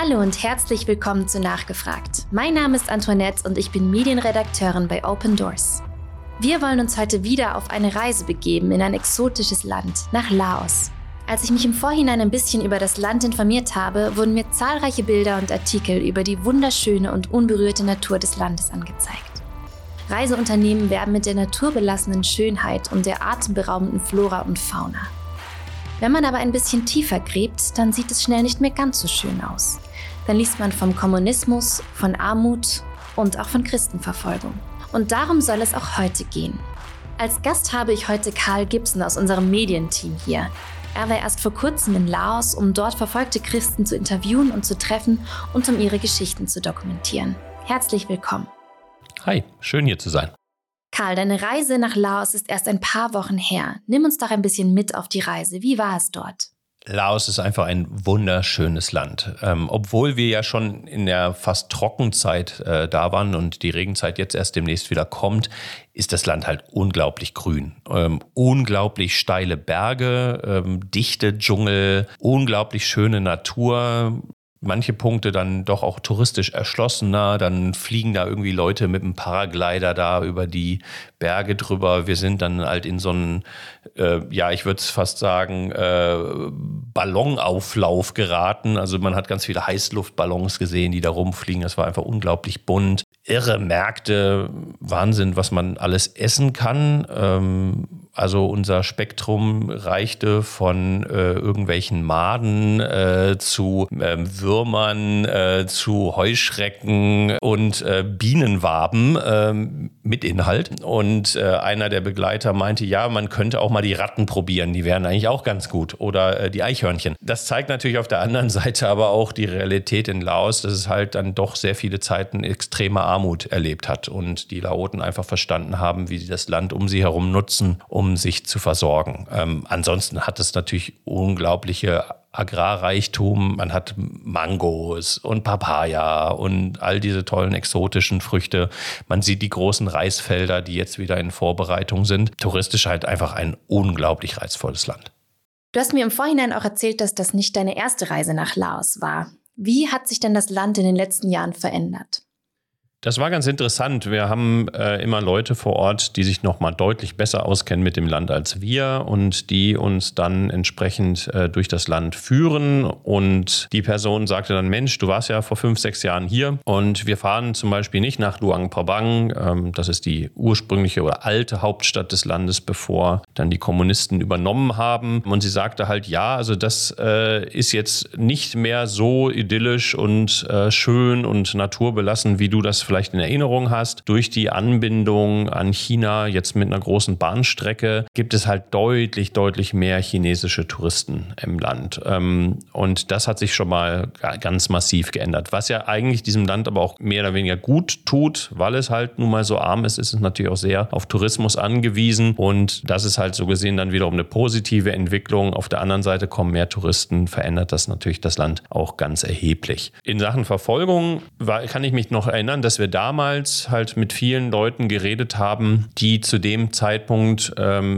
Hallo und herzlich willkommen zu Nachgefragt. Mein Name ist Antoinette und ich bin Medienredakteurin bei Open Doors. Wir wollen uns heute wieder auf eine Reise begeben in ein exotisches Land, nach Laos. Als ich mich im Vorhinein ein bisschen über das Land informiert habe, wurden mir zahlreiche Bilder und Artikel über die wunderschöne und unberührte Natur des Landes angezeigt. Reiseunternehmen werben mit der naturbelassenen Schönheit und der atemberaubenden Flora und Fauna. Wenn man aber ein bisschen tiefer gräbt, dann sieht es schnell nicht mehr ganz so schön aus. Dann liest man vom Kommunismus, von Armut und auch von Christenverfolgung. Und darum soll es auch heute gehen. Als Gast habe ich heute Karl Gibson aus unserem Medienteam hier. Er war erst vor kurzem in Laos, um dort verfolgte Christen zu interviewen und zu treffen und um ihre Geschichten zu dokumentieren. Herzlich willkommen. Hi, schön hier zu sein. Karl, deine Reise nach Laos ist erst ein paar Wochen her. Nimm uns doch ein bisschen mit auf die Reise. Wie war es dort? Laos ist einfach ein wunderschönes Land. Obwohl wir ja schon in der fast Trockenzeit da waren und die Regenzeit jetzt erst demnächst wieder kommt, ist das Land halt unglaublich grün. Unglaublich steile Berge, dichte Dschungel, unglaublich schöne Natur. Manche Punkte dann doch auch touristisch erschlossener, dann fliegen da irgendwie Leute mit einem Paraglider da über die Berge drüber. Wir sind dann halt in so einen, ich würde es fast sagen, Ballonauflauf geraten. Also man hat ganz viele Heißluftballons gesehen, die da rumfliegen. Das war einfach unglaublich bunt. Irre Märkte, Wahnsinn, was man alles essen kann. Also unser Spektrum reichte von irgendwelchen Maden zu Würmern, zu Heuschrecken und Bienenwaben mit Inhalt. Und einer der Begleiter meinte, ja, man könnte auch mal die Ratten probieren, die wären eigentlich auch ganz gut. Oder die Eichhörnchen. Das zeigt natürlich auf der anderen Seite aber auch die Realität in Laos, dass es halt dann doch sehr viele Zeiten extreme Armut erlebt hat. Und die Laoten einfach verstanden haben, wie sie das Land um sie herum nutzen, um sich zu versorgen. Ansonsten hat es natürlich unglaubliche Agrarreichtum. Man hat Mangos und Papaya und all diese tollen exotischen Früchte. Man sieht die großen Reisfelder, die jetzt wieder in Vorbereitung sind. Touristisch halt einfach ein unglaublich reizvolles Land. Du hast mir im Vorhinein auch erzählt, dass das nicht deine erste Reise nach Laos war. Wie hat sich denn das Land in den letzten Jahren verändert? Das war ganz interessant. Wir haben immer Leute vor Ort, die sich noch mal deutlich besser auskennen mit dem Land als wir und die uns dann entsprechend durch das Land führen. Und die Person sagte dann, Mensch, du warst ja vor 5-6 Jahren hier und wir fahren zum Beispiel nicht nach Luang Prabang. Das ist die ursprüngliche oder alte Hauptstadt des Landes, bevor dann die Kommunisten übernommen haben. Und sie sagte halt, ja, also das ist jetzt nicht mehr so idyllisch und schön und naturbelassen, wie du das vielleicht in Erinnerung hast. Durch die Anbindung an China, jetzt mit einer großen Bahnstrecke, gibt es halt deutlich mehr chinesische Touristen im Land. Und das hat sich schon mal ganz massiv geändert. Was ja eigentlich diesem Land aber auch mehr oder weniger gut tut, weil es halt nun mal so arm ist, ist es natürlich auch sehr auf Tourismus angewiesen. Und das ist halt so gesehen dann wiederum eine positive Entwicklung. Auf der anderen Seite kommen mehr Touristen, verändert das natürlich das Land auch ganz erheblich. In Sachen Verfolgung kann ich mich noch erinnern, dass wir damals halt mit vielen Leuten geredet haben, die zu dem Zeitpunkt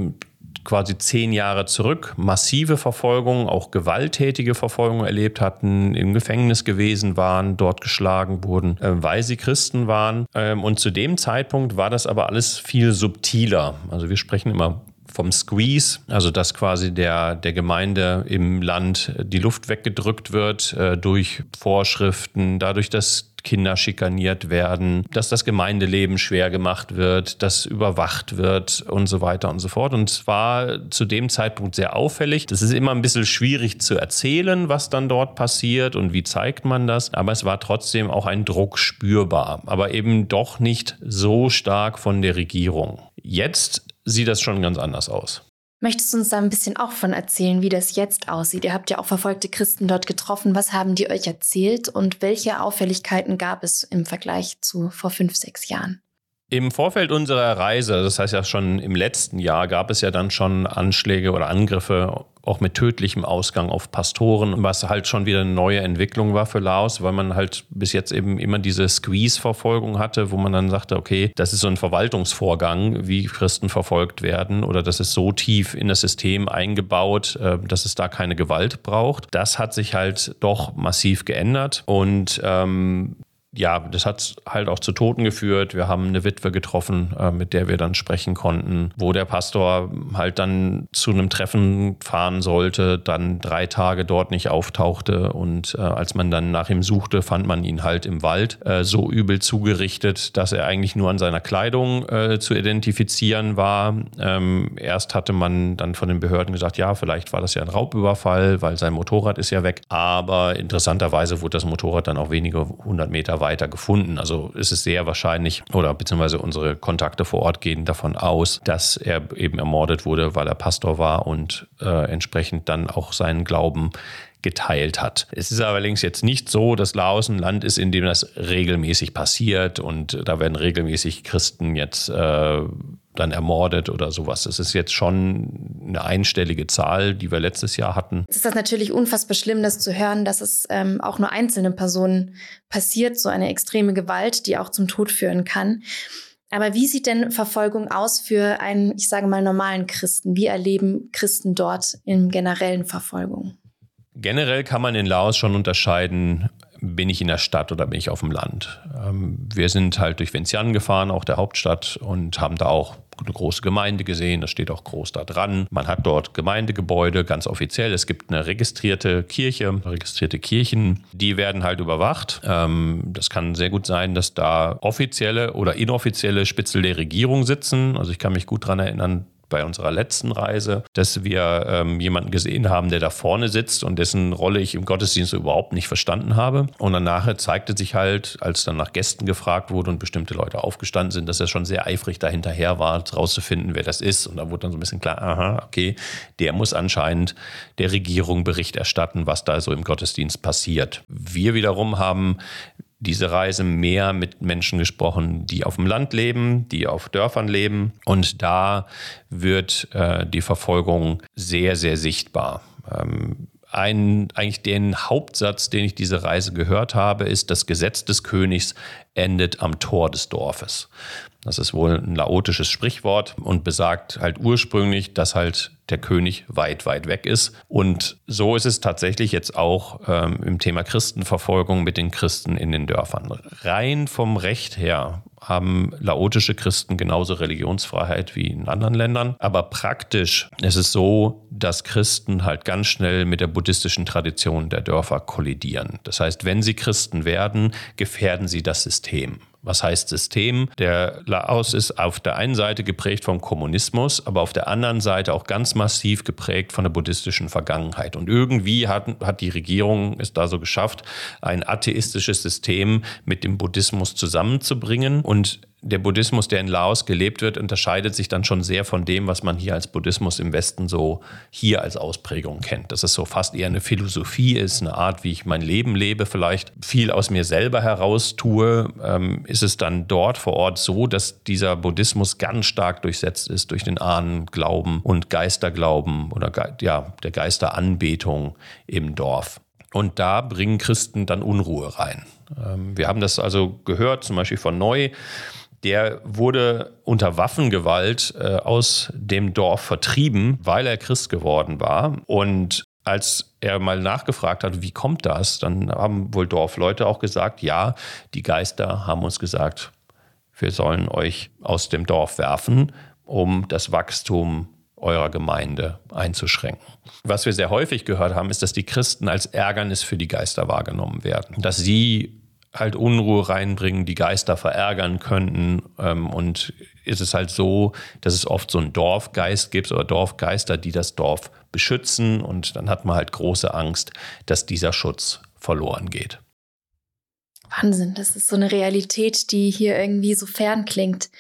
quasi 10 Jahre zurück massive Verfolgung, auch gewalttätige Verfolgung erlebt hatten, im Gefängnis gewesen waren, dort geschlagen wurden, weil sie Christen waren. Und zu dem Zeitpunkt war das aber alles viel subtiler. Also wir sprechen immer vom Squeeze, also dass quasi der Gemeinde im Land die Luft weggedrückt wird durch Vorschriften, dadurch, dass Kinder schikaniert werden, dass das Gemeindeleben schwer gemacht wird, dass überwacht wird und so weiter und so fort. Und es war zu dem Zeitpunkt sehr auffällig. Das ist immer ein bisschen schwierig zu erzählen, was dann dort passiert und wie zeigt man das. Aber es war trotzdem auch ein Druck spürbar, aber eben doch nicht so stark von der Regierung. Jetzt sieht das schon ganz anders aus. Möchtest du uns da ein bisschen auch von erzählen, wie das jetzt aussieht? Ihr habt ja auch verfolgte Christen dort getroffen. Was haben die euch erzählt und welche Auffälligkeiten gab es im Vergleich zu vor 5-6 Jahren? Im Vorfeld unserer Reise, das heißt ja schon im letzten Jahr, gab es ja dann schon Anschläge oder Angriffe auch mit tödlichem Ausgang auf Pastoren, was halt schon wieder eine neue Entwicklung war für Laos, weil man halt bis jetzt eben immer diese Squeeze-Verfolgung hatte, wo man dann sagte, okay, das ist so ein Verwaltungsvorgang, wie Christen verfolgt werden, oder das ist so tief in das System eingebaut, dass es da keine Gewalt braucht. Das hat sich halt doch massiv geändert und das hat halt auch zu Toten geführt. Wir haben eine Witwe getroffen, mit der wir dann sprechen konnten, wo der Pastor halt dann zu einem Treffen fahren sollte, dann 3 Tage dort nicht auftauchte und als man dann nach ihm suchte, fand man ihn halt im Wald so übel zugerichtet, dass er eigentlich nur an seiner Kleidung zu identifizieren war. Erst hatte man dann von den Behörden gesagt, ja, vielleicht war das ja ein Raubüberfall, weil sein Motorrad ist ja weg. Aber interessanterweise wurde das Motorrad dann auch wenige 100 Meter weiter gefunden. Also ist es sehr wahrscheinlich, oder beziehungsweise unsere Kontakte vor Ort gehen davon aus, dass er eben ermordet wurde, weil er Pastor war und entsprechend dann auch seinen Glauben geteilt hat. Es ist allerdings jetzt nicht so, dass Laos ein Land ist, in dem das regelmäßig passiert und da werden regelmäßig Christen jetzt dann ermordet oder sowas. Das ist jetzt schon eine einstellige Zahl, die wir letztes Jahr hatten. Es ist das natürlich unfassbar schlimm, das zu hören, dass es auch nur einzelnen Personen passiert, so eine extreme Gewalt, die auch zum Tod führen kann. Aber wie sieht denn Verfolgung aus für einen, ich sage mal, normalen Christen? Wie erleben Christen dort in generellen Verfolgung? Generell kann man in Laos schon unterscheiden, bin ich in der Stadt oder bin ich auf dem Land. Wir sind halt durch Vientiane gefahren, auch der Hauptstadt, und haben da auch eine große Gemeinde gesehen. Das steht auch groß da dran. Man hat dort Gemeindegebäude, ganz offiziell. Es gibt eine registrierte Kirche, registrierte Kirchen. Die werden halt überwacht. Das kann sehr gut sein, dass da offizielle oder inoffizielle Spitzel der Regierung sitzen. Also ich kann mich gut daran erinnern, bei unserer letzten Reise, dass wir jemanden gesehen haben, der da vorne sitzt und dessen Rolle ich im Gottesdienst überhaupt nicht verstanden habe. Und dann nachher zeigte sich halt, als dann nach Gästen gefragt wurde und bestimmte Leute aufgestanden sind, dass er schon sehr eifrig dahinterher war, rauszufinden, wer das ist. Und da wurde dann so ein bisschen klar, aha, okay, der muss anscheinend der Regierung Bericht erstatten, was da so im Gottesdienst passiert. Wir wiederum haben diese Reise mehr mit Menschen gesprochen, die auf dem Land leben, die auf Dörfern leben. Und da wird die Verfolgung sehr, sehr sichtbar. Eigentlich den Hauptsatz, den ich diese Reise gehört habe, ist: Das Gesetz des Königs endet am Tor des Dorfes. Das ist wohl ein laotisches Sprichwort und besagt halt ursprünglich, dass halt der König weit, weit weg ist. Und so ist es tatsächlich jetzt auch im Thema Christenverfolgung mit den Christen in den Dörfern. Rein vom Recht her haben laotische Christen genauso Religionsfreiheit wie in anderen Ländern. Aber praktisch ist es so, dass Christen halt ganz schnell mit der buddhistischen Tradition der Dörfer kollidieren. Das heißt, wenn sie Christen werden, gefährden sie das System. Was heißt System? Der Laos ist auf der einen Seite geprägt vom Kommunismus, aber auf der anderen Seite auch ganz massiv geprägt von der buddhistischen Vergangenheit. Und irgendwie hat die Regierung es da so geschafft, ein atheistisches System mit dem Buddhismus zusammenzubringen. Und der Buddhismus, der in Laos gelebt wird, unterscheidet sich dann schon sehr von dem, was man hier als Buddhismus im Westen so hier als Ausprägung kennt. Dass es so fast eher eine Philosophie ist, eine Art, wie ich mein Leben lebe, vielleicht viel aus mir selber heraus tue, ist es dann dort vor Ort so, dass dieser Buddhismus ganz stark durchsetzt ist durch den Ahnenglauben und Geisterglauben oder der Geisteranbetung im Dorf. Und da bringen Christen dann Unruhe rein. Wir haben das also gehört, zum Beispiel von Neu. Der wurde unter Waffengewalt aus dem Dorf vertrieben, weil er Christ geworden war. Und als er mal nachgefragt hat, wie kommt das, dann haben wohl Dorfleute auch gesagt, ja, die Geister haben uns gesagt, wir sollen euch aus dem Dorf werfen, um das Wachstum eurer Gemeinde einzuschränken. Was wir sehr häufig gehört haben, ist, dass die Christen als Ärgernis für die Geister wahrgenommen werden. Dass sie halt Unruhe reinbringen, die Geister verärgern könnten. Und ist es halt so, dass es oft so einen Dorfgeist gibt oder Dorfgeister, die das Dorf beschützen. Und dann hat man halt große Angst, dass dieser Schutz verloren geht. Wahnsinn, das ist so eine Realität, die hier irgendwie so fern klingt.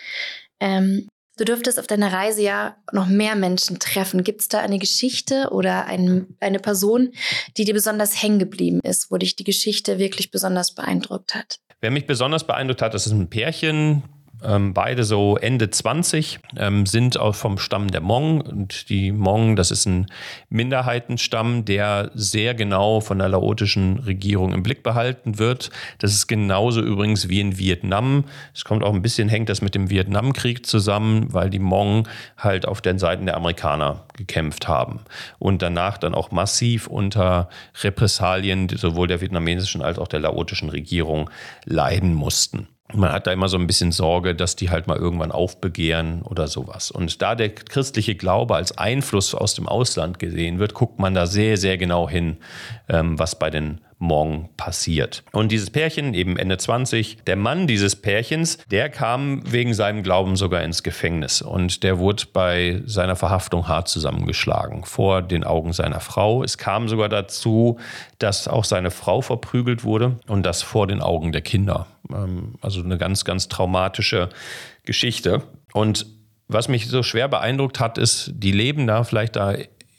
Du dürftest auf deiner Reise ja noch mehr Menschen treffen. Gibt es da eine Geschichte oder eine Person, die dir besonders hängen geblieben ist, wo dich die Geschichte wirklich besonders beeindruckt hat? Wer mich besonders beeindruckt hat, das ist ein Pärchen, beide so Ende 20, sind auch vom Stamm der Hmong. Und die Hmong, das ist ein Minderheitenstamm, der sehr genau von der laotischen Regierung im Blick behalten wird. Das ist genauso übrigens wie in Vietnam. Es hängt das mit dem Vietnamkrieg zusammen, weil die Hmong halt auf den Seiten der Amerikaner gekämpft haben und danach dann auch massiv unter Repressalien sowohl der vietnamesischen als auch der laotischen Regierung leiden mussten. Man hat da immer so ein bisschen Sorge, dass die halt mal irgendwann aufbegehren oder sowas. Und da der christliche Glaube als Einfluss aus dem Ausland gesehen wird, guckt man da sehr, sehr genau hin, was bei den Hmong passiert. Und dieses Pärchen, eben Ende 20, der Mann dieses Pärchens, der kam wegen seinem Glauben sogar ins Gefängnis. Und der wurde bei seiner Verhaftung hart zusammengeschlagen vor den Augen seiner Frau. Es kam sogar dazu, dass auch seine Frau verprügelt wurde und das vor den Augen der Kinder. Also eine ganz, ganz traumatische Geschichte. Und was mich so schwer beeindruckt hat, ist, die leben da vielleicht da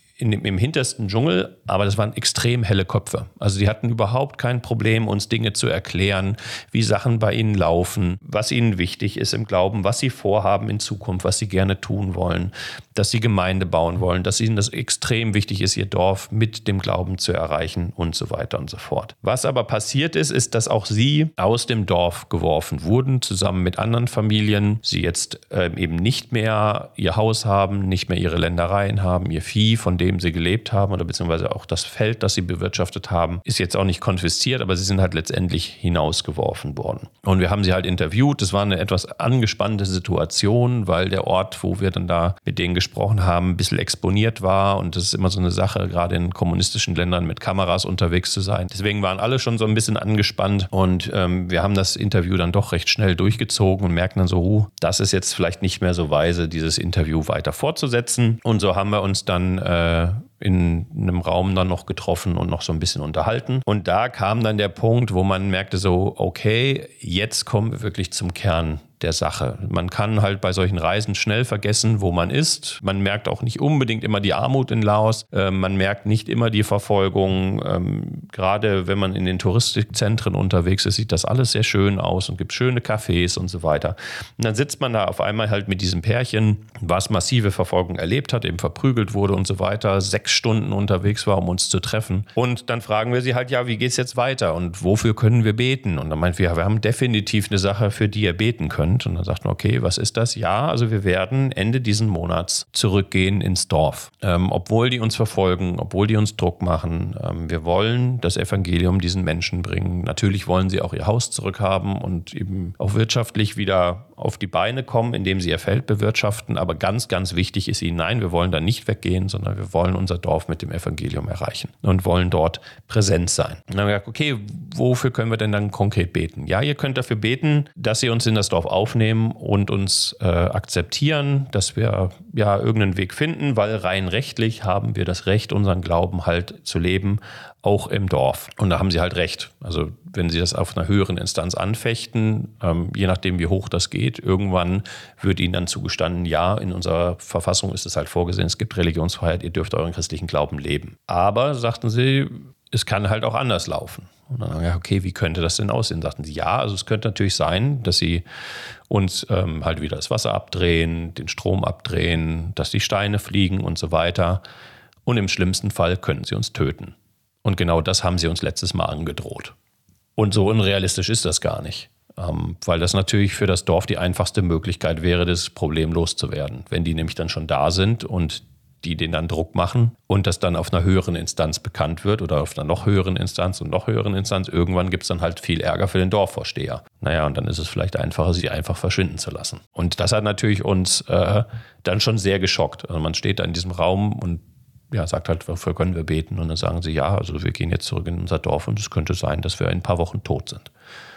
im hintersten Dschungel, aber das waren extrem helle Köpfe. Also die hatten überhaupt kein Problem, uns Dinge zu erklären, wie Sachen bei ihnen laufen, was ihnen wichtig ist im Glauben, was sie vorhaben in Zukunft, was sie gerne tun wollen, dass sie Gemeinde bauen wollen, dass ihnen das extrem wichtig ist, ihr Dorf mit dem Glauben zu erreichen und so weiter und so fort. Was aber passiert ist, dass auch sie aus dem Dorf geworfen wurden, zusammen mit anderen Familien. Sie jetzt eben nicht mehr ihr Haus haben, nicht mehr ihre Ländereien haben, ihr Vieh, von dem sie gelebt haben oder beziehungsweise auch das Feld, das sie bewirtschaftet haben, ist jetzt auch nicht konfisziert, aber sie sind halt letztendlich hinausgeworfen worden. Und wir haben sie halt interviewt. Das war eine etwas angespannte Situation, weil der Ort, wo wir dann da mit denen gesprochen haben, ein bisschen exponiert war und das ist immer so eine Sache, gerade in kommunistischen Ländern mit Kameras unterwegs zu sein. Deswegen waren alle schon so ein bisschen angespannt und wir haben das Interview dann doch recht schnell durchgezogen und merken dann so, das ist jetzt vielleicht nicht mehr so weise, dieses Interview weiter fortzusetzen. Und so haben wir uns dann in einem Raum dann noch getroffen und noch so ein bisschen unterhalten. Und da kam dann der Punkt, wo man merkte so, okay, jetzt kommen wir wirklich zum Kern der Sache. Man kann halt bei solchen Reisen schnell vergessen, wo man ist. Man merkt auch nicht unbedingt immer die Armut in Laos. Man merkt nicht immer die Verfolgung. Gerade wenn man in den Touristikzentren unterwegs ist, sieht das alles sehr schön aus und gibt schöne Cafés und so weiter. Und dann sitzt man da auf einmal halt mit diesem Pärchen, was massive Verfolgung erlebt hat, eben verprügelt wurde und so weiter, 6 Stunden unterwegs war, um uns zu treffen. Und dann fragen wir sie halt, ja, wie geht's jetzt weiter und wofür können wir beten? Und dann meint wir, ja, wir haben definitiv eine Sache, für die ihr beten könnt. Und dann sagt man, okay, was ist das? Ja, also wir werden Ende diesen Monats zurückgehen ins Dorf. Obwohl die uns verfolgen, obwohl die uns Druck machen. Wir wollen das Evangelium diesen Menschen bringen. Natürlich wollen sie auch ihr Haus zurückhaben und eben auch wirtschaftlich wieder auf die Beine kommen, indem sie ihr Feld bewirtschaften. Aber ganz, ganz wichtig ist ihnen, nein, wir wollen da nicht weggehen, sondern wir wollen unser Dorf mit dem Evangelium erreichen und wollen dort präsent sein. Und dann haben wir gesagt, okay, wofür können wir denn dann konkret beten? Ja, ihr könnt dafür beten, dass sie uns in das Dorf aufnehmen und uns akzeptieren, dass wir ja irgendeinen Weg finden, weil rein rechtlich haben wir das Recht, unseren Glauben halt zu leben, auch im Dorf. Und da haben sie halt recht. Also wenn sie das auf einer höheren Instanz anfechten, je nachdem wie hoch das geht, irgendwann wird ihnen dann zugestanden, ja, in unserer Verfassung ist es halt vorgesehen, es gibt Religionsfreiheit, ihr dürft euren christlichen Glauben leben. Aber, sagten sie, es kann halt auch anders laufen. Und dann, ja, okay, wie könnte das denn aussehen? Sagten sie, ja, also es könnte natürlich sein, dass sie uns halt wieder das Wasser abdrehen, den Strom abdrehen, dass die Steine fliegen und so weiter. Und im schlimmsten Fall können sie uns töten. Und genau das haben sie uns letztes Mal angedroht. Und so unrealistisch ist das gar nicht. Weil das natürlich für das Dorf die einfachste Möglichkeit wäre, das Problem loszuwerden. Wenn die nämlich dann schon da sind und die denen dann Druck machen und das dann auf einer höheren Instanz bekannt wird oder auf einer noch höheren Instanz und noch höheren Instanz, irgendwann gibt es dann halt viel Ärger für den Dorfvorsteher. Naja, und dann ist es vielleicht einfacher, sie einfach verschwinden zu lassen. Und das hat natürlich uns dann schon sehr geschockt. Also man steht da in diesem Raum und ja, sagt halt, wofür können wir beten? Und dann sagen sie, ja, also wir gehen jetzt zurück in unser Dorf und es könnte sein, dass wir in ein paar Wochen tot sind.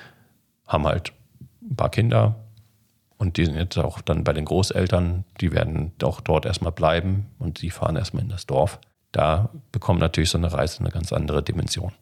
Haben halt ein paar Kinder und die sind jetzt auch dann bei den Großeltern, die werden auch dort erstmal bleiben und die fahren erstmal in das Dorf. Da bekommt natürlich so eine Reise eine ganz andere Dimension.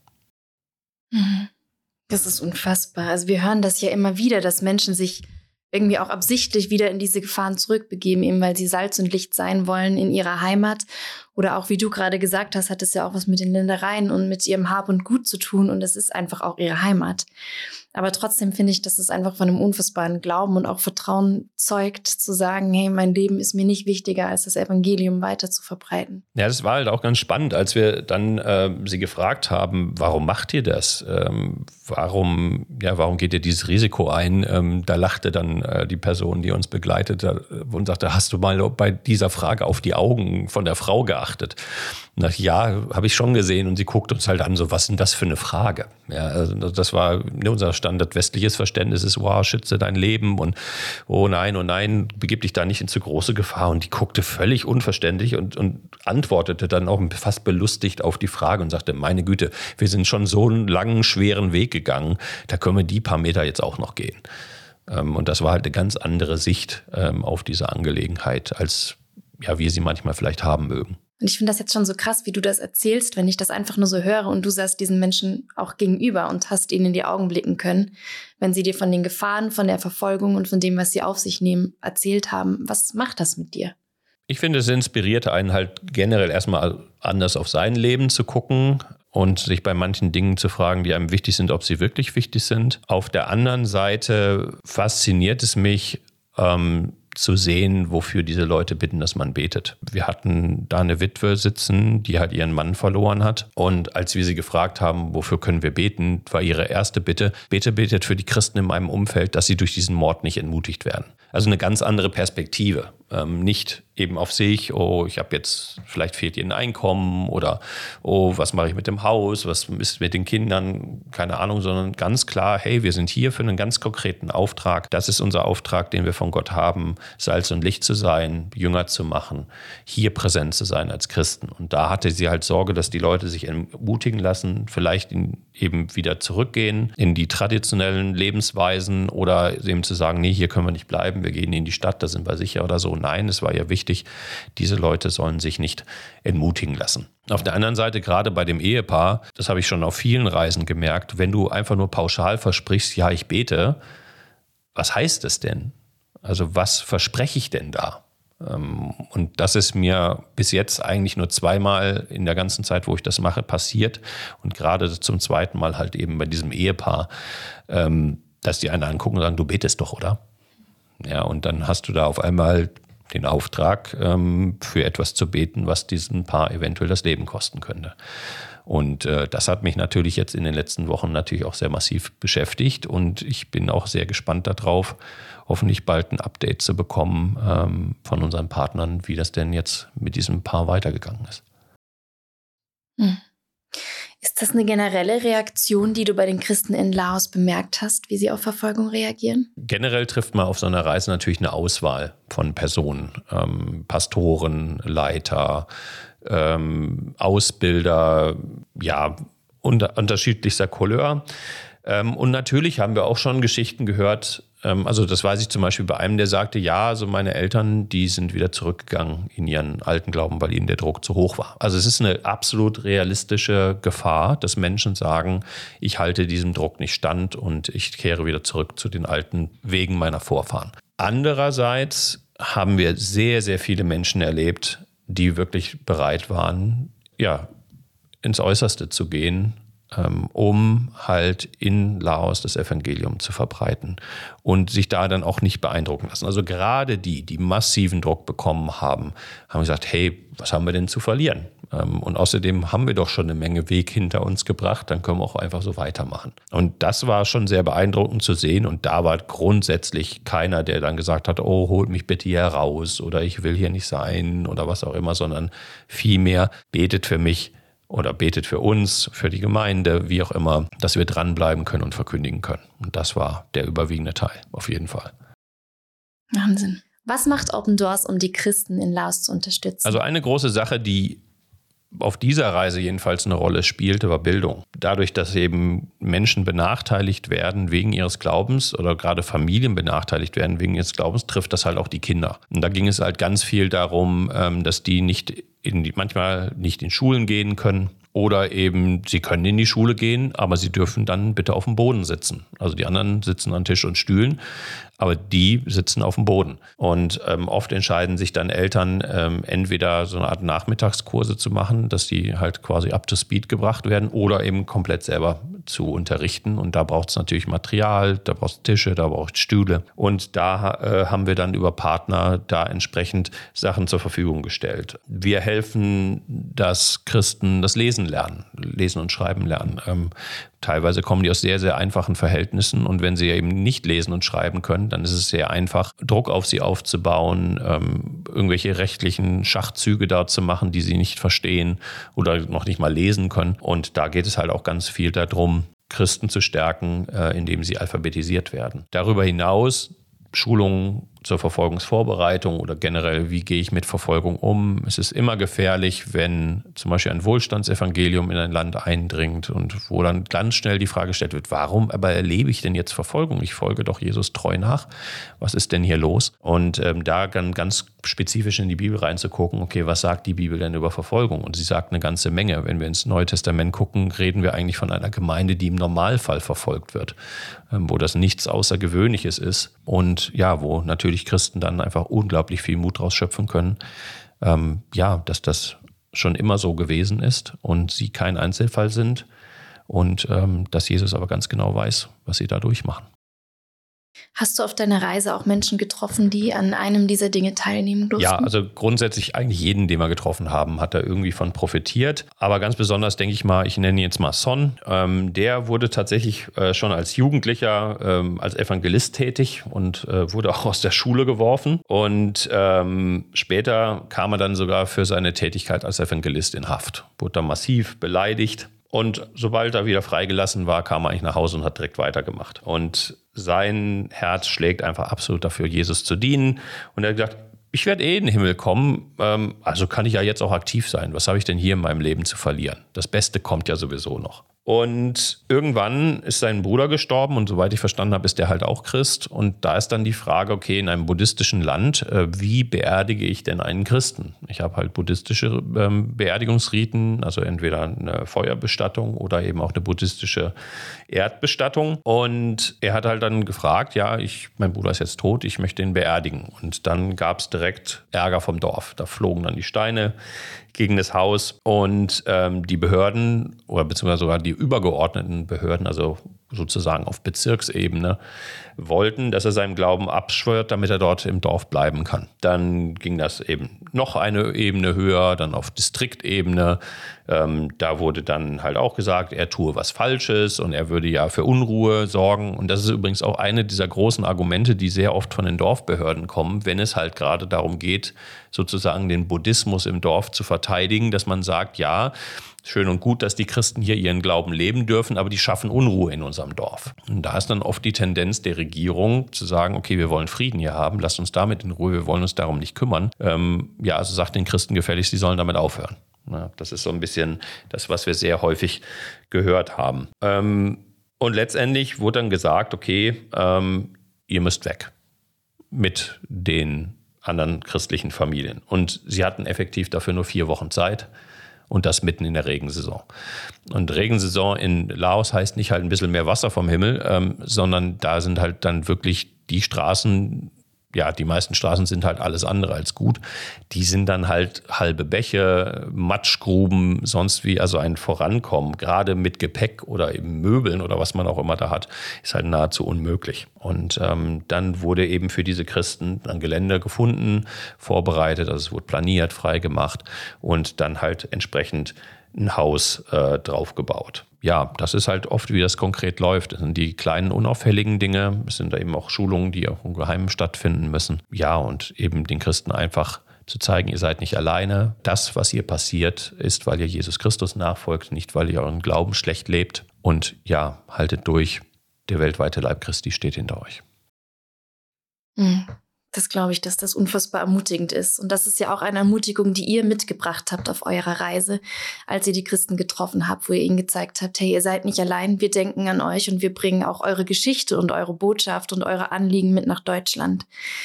Das ist unfassbar. Also wir hören das ja immer wieder, dass Menschen sich irgendwie auch absichtlich wieder in diese Gefahren zurückbegeben, eben weil sie Salz und Licht sein wollen in ihrer Heimat. Oder auch, wie du gerade gesagt hast, hat es ja auch was mit den Ländereien und mit ihrem Hab und Gut zu tun. Und es ist einfach auch ihre Heimat. Aber trotzdem finde ich, dass es einfach von einem unfassbaren Glauben und auch Vertrauen zeugt, zu sagen, hey, mein Leben ist mir nicht wichtiger, als das Evangelium weiter zu verbreiten. Ja, das war halt auch ganz spannend, als wir dann sie gefragt haben, warum macht ihr das? Warum geht ihr dieses Risiko ein? Da lachte dann die Person, die uns begleitete und sagte, hast du mal bei dieser Frage auf die Augen von der Frau geachtet? Und dachte, ja, habe ich schon gesehen. Und sie guckt uns halt an, so, was ist denn das für eine Frage? Ja, also das war unser Standard westliches Verständnis ist, wow, schütze dein Leben und oh nein, begib dich da nicht in zu große Gefahr. Und die guckte völlig unverständlich und antwortete dann auch fast belustigt auf die Frage und sagte, meine Güte, wir sind schon so einen langen, schweren Weg gegangen, da können wir die paar Meter jetzt auch noch gehen. Und das war halt eine ganz andere Sicht auf diese Angelegenheit, als wir sie manchmal vielleicht haben mögen. Und ich finde das jetzt schon so krass, wie du das erzählst, wenn ich das einfach nur so höre und du saßt diesen Menschen auch gegenüber und hast ihnen in die Augen blicken können, wenn sie dir von den Gefahren, von der Verfolgung und von dem, was sie auf sich nehmen, erzählt haben. Was macht das mit dir? Ich finde, es inspiriert einen halt generell erstmal anders auf sein Leben zu gucken und sich bei manchen Dingen zu fragen, die einem wichtig sind, ob sie wirklich wichtig sind. Auf der anderen Seite fasziniert es mich, zu sehen, wofür diese Leute bitten, dass man betet. Wir hatten da eine Witwe sitzen, die halt ihren Mann verloren hat. Und als wir sie gefragt haben, wofür können wir beten, war ihre erste Bitte, betet für die Christen in meinem Umfeld, dass sie durch diesen Mord nicht entmutigt werden. Also eine ganz andere Perspektive. Nicht eben auf sich, oh, vielleicht fehlt ihr ein Einkommen oder oh, was mache ich mit dem Haus, was ist mit den Kindern, keine Ahnung, sondern ganz klar, hey, wir sind hier für einen ganz konkreten Auftrag. Das ist unser Auftrag, den wir von Gott haben, Salz und Licht zu sein, Jünger zu machen, hier präsent zu sein als Christen. Und da hatte sie halt Sorge, dass die Leute sich ermutigen lassen, vielleicht eben wieder zurückgehen in die traditionellen Lebensweisen oder eben zu sagen, nee, hier können wir nicht bleiben, wir gehen in die Stadt, da sind wir sicher oder so. Nein, es war ja wichtig, diese Leute sollen sich nicht entmutigen lassen. Auf der anderen Seite, gerade bei dem Ehepaar, das habe ich schon auf vielen Reisen gemerkt, wenn du einfach nur pauschal versprichst, ja, ich bete, was heißt das denn? Also was verspreche ich denn da? Und das ist mir bis jetzt eigentlich nur zweimal in der ganzen Zeit, wo ich das mache, passiert. Und gerade zum zweiten Mal halt eben bei diesem Ehepaar, dass die einen angucken und sagen, du betest doch, oder? Ja, und dann hast du da auf einmal den Auftrag, für etwas zu beten, was diesem Paar eventuell das Leben kosten könnte. Und das hat mich natürlich jetzt in den letzten Wochen natürlich auch sehr massiv beschäftigt und ich bin auch sehr gespannt darauf, hoffentlich bald ein Update zu bekommen von unseren Partnern, wie das denn jetzt mit diesem Paar weitergegangen ist. Ist das eine generelle Reaktion, die du bei den Christen in Laos bemerkt hast, wie sie auf Verfolgung reagieren? Generell trifft man auf so einer Reise natürlich eine Auswahl von Personen, Pastoren, Leiter, Ausbilder, unterschiedlichster Couleur. Und natürlich haben wir auch schon Geschichten gehört, also das weiß ich zum Beispiel bei einem, der sagte, ja, also meine Eltern, die sind wieder zurückgegangen in ihren alten Glauben, weil ihnen der Druck zu hoch war. Also es ist eine absolut realistische Gefahr, dass Menschen sagen, ich halte diesem Druck nicht stand und ich kehre wieder zurück zu den alten Wegen meiner Vorfahren. Andererseits haben wir sehr, sehr viele Menschen erlebt, die wirklich bereit waren, ins Äußerste zu gehen, um halt in Laos das Evangelium zu verbreiten und sich da dann auch nicht beeindrucken lassen. Also gerade die massiven Druck bekommen haben gesagt, hey, was haben wir denn zu verlieren? Und außerdem haben wir doch schon eine Menge Weg hinter uns gebracht, dann können wir auch einfach so weitermachen. Und das war schon sehr beeindruckend zu sehen und da war grundsätzlich keiner, der dann gesagt hat, oh, holt mich bitte hier raus oder ich will hier nicht sein oder was auch immer, sondern vielmehr betet für mich, oder betet für uns, für die Gemeinde, wie auch immer, dass wir dranbleiben können und verkündigen können. Und das war der überwiegende Teil, auf jeden Fall. Wahnsinn. Was macht Open Doors, um die Christen in Laos zu unterstützen? Also eine große Sache, die auf dieser Reise jedenfalls eine Rolle spielte, war Bildung. Dadurch, dass eben Menschen benachteiligt werden wegen ihres Glaubens oder gerade Familien benachteiligt werden wegen ihres Glaubens, trifft das halt auch die Kinder. Und da ging es halt ganz viel darum, dass die manchmal nicht in Schulen gehen können Oder eben, sie können in die Schule gehen, aber sie dürfen dann bitte auf dem Boden sitzen. Also die anderen sitzen an Tisch und Stühlen, aber die sitzen auf dem Boden. Und oft entscheiden sich dann Eltern, entweder so eine Art Nachmittagskurse zu machen, dass die halt quasi up to speed gebracht werden, oder eben komplett selber zu unterrichten. Und da braucht es natürlich Material, da braucht es Tische, da braucht es Stühle. Und da haben wir dann über Partner da entsprechend Sachen zur Verfügung gestellt. Wir helfen, dass Christen das Lesen lernen, Lesen und Schreiben lernen. Teilweise kommen die aus sehr, sehr einfachen Verhältnissen und wenn sie eben nicht lesen und schreiben können, dann ist es sehr einfach, Druck auf sie aufzubauen, irgendwelche rechtlichen Schachzüge da zu machen, die sie nicht verstehen oder noch nicht mal lesen können. Und da geht es halt auch ganz viel darum, Christen zu stärken, indem sie alphabetisiert werden. Darüber hinaus Schulungen zur Verfolgungsvorbereitung oder generell, wie gehe ich mit Verfolgung um. Es ist immer gefährlich, wenn zum Beispiel ein Wohlstandsevangelium in ein Land eindringt und wo dann ganz schnell die Frage gestellt wird, warum aber erlebe ich denn jetzt Verfolgung? Ich folge doch Jesus treu nach. Was ist denn hier los? Und da dann ganz spezifisch in die Bibel reinzugucken, okay, was sagt die Bibel denn über Verfolgung? Und sie sagt eine ganze Menge. Wenn wir ins Neue Testament gucken, reden wir eigentlich von einer Gemeinde, die im Normalfall verfolgt wird, wo das nichts Außergewöhnliches ist und ja, wo natürlich Christen dann einfach unglaublich viel Mut draus schöpfen können, dass das schon immer so gewesen ist und sie kein Einzelfall sind und dass Jesus aber ganz genau weiß, was sie da durchmachen. Hast du auf deiner Reise auch Menschen getroffen, die an einem dieser Dinge teilnehmen durften? Ja, also grundsätzlich eigentlich jeden, den wir getroffen haben, hat da irgendwie von profitiert. Aber ganz besonders denke ich mal, ich nenne ihn jetzt mal Son. Der wurde tatsächlich schon als Jugendlicher als Evangelist tätig und wurde auch aus der Schule geworfen. Und später kam er dann sogar für seine Tätigkeit als Evangelist in Haft. Wurde dann massiv beleidigt. Und sobald er wieder freigelassen war, kam er eigentlich nach Hause und hat direkt weitergemacht. Und sein Herz schlägt einfach absolut dafür, Jesus zu dienen. Und er hat gesagt, ich werde in den Himmel kommen, also kann ich ja jetzt auch aktiv sein. Was habe ich denn hier in meinem Leben zu verlieren? Das Beste kommt ja sowieso noch. Und irgendwann ist sein Bruder gestorben und soweit ich verstanden habe, ist der halt auch Christ. Und da ist dann die Frage, okay, in einem buddhistischen Land, wie beerdige ich denn einen Christen? Ich habe halt buddhistische Beerdigungsriten, also entweder eine Feuerbestattung oder eben auch eine buddhistische Erdbestattung. Und er hat halt dann gefragt, ja, mein Bruder ist jetzt tot, ich möchte ihn beerdigen. Und dann gab es direkt Ärger vom Dorf. Da flogen dann die Steine gegen das Haus und die Behörden oder beziehungsweise sogar die übergeordneten Behörden, also sozusagen auf Bezirksebene, wollten, dass er seinem Glauben abschwört, damit er dort im Dorf bleiben kann. Dann ging das eben noch eine Ebene höher, dann auf Distriktebene. Da wurde dann halt auch gesagt, er tue was Falsches und er würde ja für Unruhe sorgen. Und das ist übrigens auch eine dieser großen Argumente, die sehr oft von den Dorfbehörden kommen, wenn es halt gerade darum geht, sozusagen den Buddhismus im Dorf zu verteidigen, dass man sagt, ja, schön und gut, dass die Christen hier ihren Glauben leben dürfen, aber die schaffen Unruhe in unserem Dorf. Und da ist dann oft die Tendenz der Regierung zu sagen, okay, wir wollen Frieden hier haben, lasst uns damit in Ruhe, wir wollen uns darum nicht kümmern. Also sagt den Christen gefälligst, sie sollen damit aufhören. Ja, das ist so ein bisschen das, was wir sehr häufig gehört haben. Und letztendlich wurde dann gesagt, okay, ihr müsst weg mit den anderen christlichen Familien. Und sie hatten effektiv dafür nur 4 Wochen Zeit. Und das mitten in der Regensaison. Und Regensaison in Laos heißt nicht halt ein bisschen mehr Wasser vom Himmel, sondern da sind halt dann wirklich die Straßen, ja, die meisten Straßen sind halt alles andere als gut. Die sind dann halt halbe Bäche, Matschgruben, sonst wie, also ein Vorankommen, gerade mit Gepäck oder eben Möbeln oder was man auch immer da hat, ist halt nahezu unmöglich. Und dann wurde eben für diese Christen ein Gelände gefunden, vorbereitet, also es wurde planiert, freigemacht und dann halt entsprechend ein Haus drauf gebaut. Ja, das ist halt oft, wie das konkret läuft. Das sind die kleinen, unauffälligen Dinge. Es sind da eben auch Schulungen, die auch im Geheimen stattfinden müssen. Ja, und eben den Christen einfach zu zeigen, ihr seid nicht alleine. Das, was hier passiert, ist, weil ihr Jesus Christus nachfolgt, nicht weil ihr euren Glauben schlecht lebt. Und ja, haltet durch. Der weltweite Leib Christi steht hinter euch. Das glaube ich, dass das unfassbar ermutigend ist. Und das ist ja auch eine Ermutigung, die ihr mitgebracht habt auf eurer Reise, als ihr die Christen getroffen habt, wo ihr ihnen gezeigt habt, hey, ihr seid nicht allein, wir denken an euch und wir bringen auch eure Geschichte und eure Botschaft und eure Anliegen mit nach Deutschland.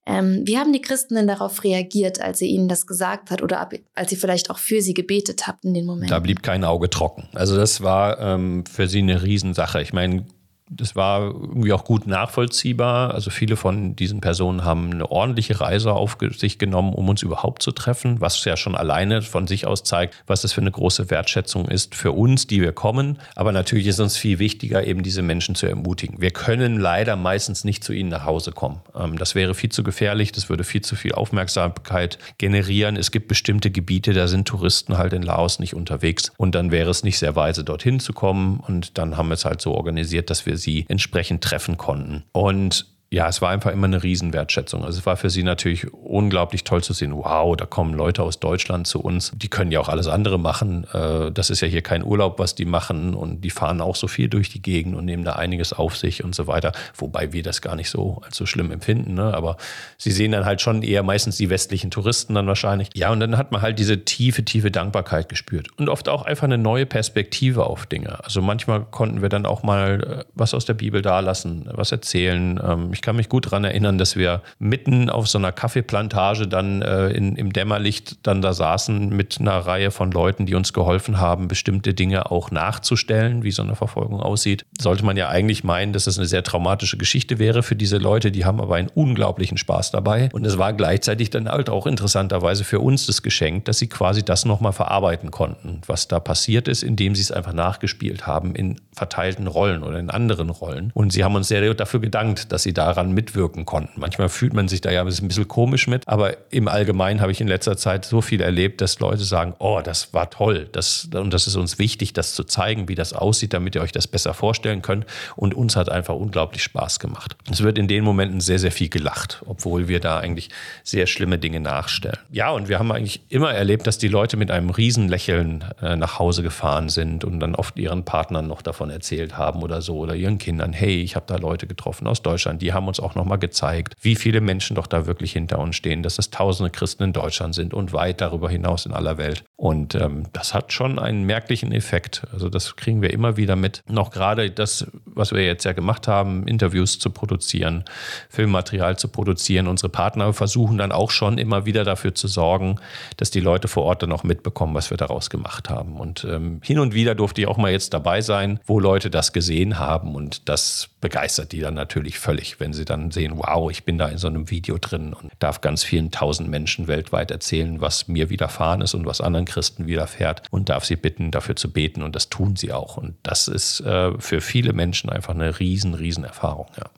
Wie haben die Christen denn darauf reagiert, als ihr ihnen das gesagt hat oder als ihr vielleicht auch für sie gebetet habt in den Momenten? Da blieb kein Auge trocken. Also das war für sie eine Riesensache. Ich meine, das war irgendwie auch gut nachvollziehbar. Also viele von diesen Personen haben eine ordentliche Reise auf sich genommen, um uns überhaupt zu treffen, was ja schon alleine von sich aus zeigt, was das für eine große Wertschätzung ist für uns, die wir kommen. Aber natürlich ist uns viel wichtiger, eben diese Menschen zu ermutigen. Wir können leider meistens nicht zu ihnen nach Hause kommen. Das wäre viel zu gefährlich, das würde viel zu viel Aufmerksamkeit generieren. Es gibt bestimmte Gebiete, da sind Touristen halt in Laos nicht unterwegs. Und dann wäre es nicht sehr weise, dorthin zu kommen. Und dann haben wir es halt so organisiert, dass wir sie entsprechend treffen konnten. Und ja, es war einfach immer eine Riesenwertschätzung. Also es war für sie natürlich unglaublich toll zu sehen, wow, da kommen Leute aus Deutschland zu uns. Die können ja auch alles andere machen. Das ist ja hier kein Urlaub, was die machen. Und die fahren auch so viel durch die Gegend und nehmen da einiges auf sich und so weiter. Wobei wir das gar nicht so als so schlimm empfinden. Ne? Aber sie sehen dann halt schon eher meistens die westlichen Touristen dann wahrscheinlich. Ja, und dann hat man halt diese tiefe Dankbarkeit gespürt. Und oft auch einfach eine neue Perspektive auf Dinge. Also manchmal konnten wir dann auch mal was aus der Bibel dalassen, was erzählen. Ich kann mich gut daran erinnern, dass wir mitten auf so einer Kaffeeplantage dann im Dämmerlicht dann da saßen mit einer Reihe von Leuten, die uns geholfen haben, bestimmte Dinge auch nachzustellen, wie so eine Verfolgung aussieht. Sollte man ja eigentlich meinen, dass es eine sehr traumatische Geschichte wäre für diese Leute, die haben aber einen unglaublichen Spaß dabei. Und es war gleichzeitig dann halt auch interessanterweise für uns das Geschenk, dass sie quasi das nochmal verarbeiten konnten, was da passiert ist, indem sie es einfach nachgespielt haben in verteilten Rollen oder in anderen Rollen. Und sie haben uns sehr dafür gedankt, dass sie daran mitwirken konnten. Manchmal fühlt man sich da ja ein bisschen komisch mit, aber im Allgemeinen habe ich in letzter Zeit so viel erlebt, dass Leute sagen, oh, das war toll, und das ist uns wichtig, das zu zeigen, wie das aussieht, damit ihr euch das besser vorstellen könnt. Und uns hat einfach unglaublich Spaß gemacht. Es wird in den Momenten sehr, sehr viel gelacht, obwohl wir da eigentlich sehr schlimme Dinge nachstellen. Ja, und wir haben eigentlich immer erlebt, dass die Leute mit einem Riesenlächeln nach Hause gefahren sind und dann oft ihren Partnern noch davon erzählt haben oder so oder ihren Kindern, hey, ich habe da Leute getroffen aus Deutschland, die haben uns auch nochmal gezeigt, wie viele Menschen doch da wirklich hinter uns stehen, dass es tausende Christen in Deutschland sind und weit darüber hinaus in aller Welt. Und das hat schon einen merklichen Effekt. Also das kriegen wir immer wieder mit. Noch gerade das, was wir jetzt ja gemacht haben, Interviews zu produzieren, Filmmaterial zu produzieren. Unsere Partner versuchen dann auch schon immer wieder dafür zu sorgen, dass die Leute vor Ort dann auch mitbekommen, was wir daraus gemacht haben. Und hin und wieder durfte ich auch mal jetzt dabei sein, wo Leute das gesehen haben. Und das begeistert die dann natürlich völlig, wenn sie dann sehen, wow, ich bin da in so einem Video drin und darf ganz vielen tausend Menschen weltweit erzählen, was mir widerfahren ist und was anderen Christen widerfährt und darf sie bitten, dafür zu beten. Und das tun sie auch. Und das ist für viele Menschen einfach eine riesen Erfahrung, ja.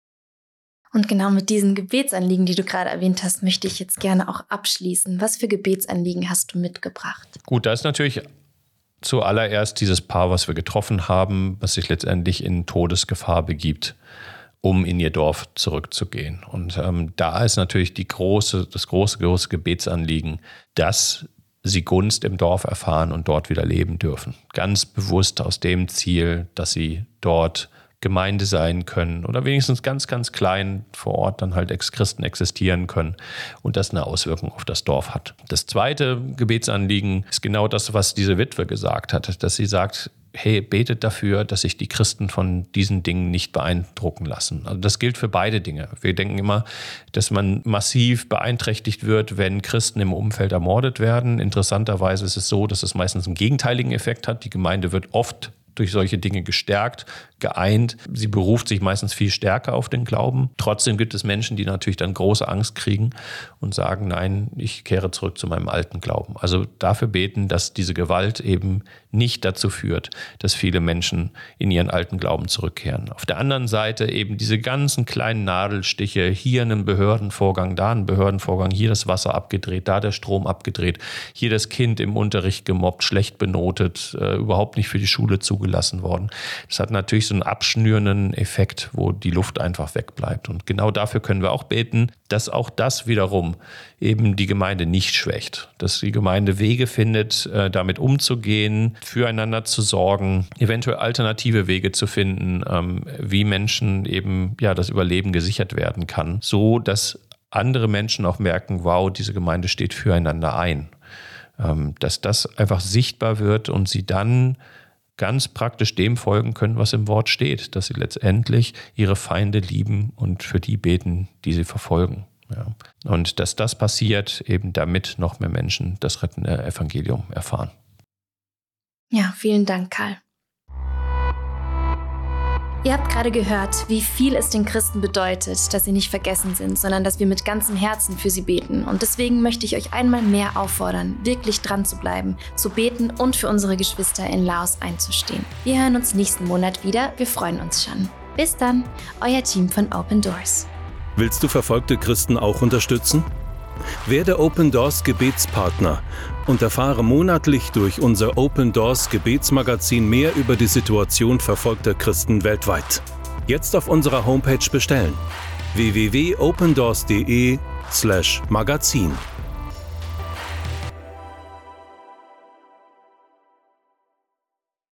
Und genau mit diesen Gebetsanliegen, die du gerade erwähnt hast, möchte ich jetzt gerne auch abschließen. Was für Gebetsanliegen hast du mitgebracht? Gut, da ist natürlich zuallererst dieses Paar, was wir getroffen haben, was sich letztendlich in Todesgefahr begibt, um in ihr Dorf zurückzugehen. Und da ist natürlich das große Gebetsanliegen, dass sie Gunst im Dorf erfahren und dort wieder leben dürfen. Ganz bewusst aus dem Ziel, dass sie dort Gemeinde sein können oder wenigstens ganz klein vor Ort dann halt Ex-Christen existieren können und das eine Auswirkung auf das Dorf hat. Das zweite Gebetsanliegen ist genau das, was diese Witwe gesagt hat, dass sie sagt, hey, betet dafür, dass sich die Christen von diesen Dingen nicht beeindrucken lassen. Also das gilt für beide Dinge. Wir denken immer, dass man massiv beeinträchtigt wird, wenn Christen im Umfeld ermordet werden. Interessanterweise ist es so, dass es meistens einen gegenteiligen Effekt hat. Die Gemeinde wird oft durch solche Dinge gestärkt, geeint. Sie beruft sich meistens viel stärker auf den Glauben. Trotzdem gibt es Menschen, die natürlich dann große Angst kriegen und sagen, nein, ich kehre zurück zu meinem alten Glauben. Also dafür beten, dass diese Gewalt eben nicht dazu führt, dass viele Menschen in ihren alten Glauben zurückkehren. Auf der anderen Seite eben diese ganzen kleinen Nadelstiche, hier einen Behördenvorgang, da einen Behördenvorgang, hier das Wasser abgedreht, da der Strom abgedreht, hier das Kind im Unterricht gemobbt, schlecht benotet, überhaupt nicht für die Schule zugelassen worden. Das hat natürlich so einen abschnürenden Effekt, wo die Luft einfach wegbleibt. Und genau dafür können wir auch beten, dass auch das wiederum eben die Gemeinde nicht schwächt. Dass die Gemeinde Wege findet, damit umzugehen, füreinander zu sorgen, eventuell alternative Wege zu finden, wie Menschen eben das Überleben gesichert werden kann, so dass andere Menschen auch merken, wow, diese Gemeinde steht füreinander ein. Dass das einfach sichtbar wird und sie dann ganz praktisch dem folgen können, was im Wort steht, dass sie letztendlich ihre Feinde lieben und für die beten, die sie verfolgen. Ja. Und dass das passiert, eben damit noch mehr Menschen das rettende Evangelium erfahren. Ja, vielen Dank, Karl. Ihr habt gerade gehört, wie viel es den Christen bedeutet, dass sie nicht vergessen sind, sondern dass wir mit ganzem Herzen für sie beten. Und deswegen möchte ich euch einmal mehr auffordern, wirklich dran zu bleiben, zu beten und für unsere Geschwister in Laos einzustehen. Wir hören uns nächsten Monat wieder. Wir freuen uns schon. Bis dann, euer Team von Open Doors. Willst du verfolgte Christen auch unterstützen? Werde Open Doors Gebetspartner und erfahre monatlich durch unser Open Doors Gebetsmagazin mehr über die Situation verfolgter Christen weltweit. Jetzt auf unserer Homepage bestellen: www.opendoors.de/magazin.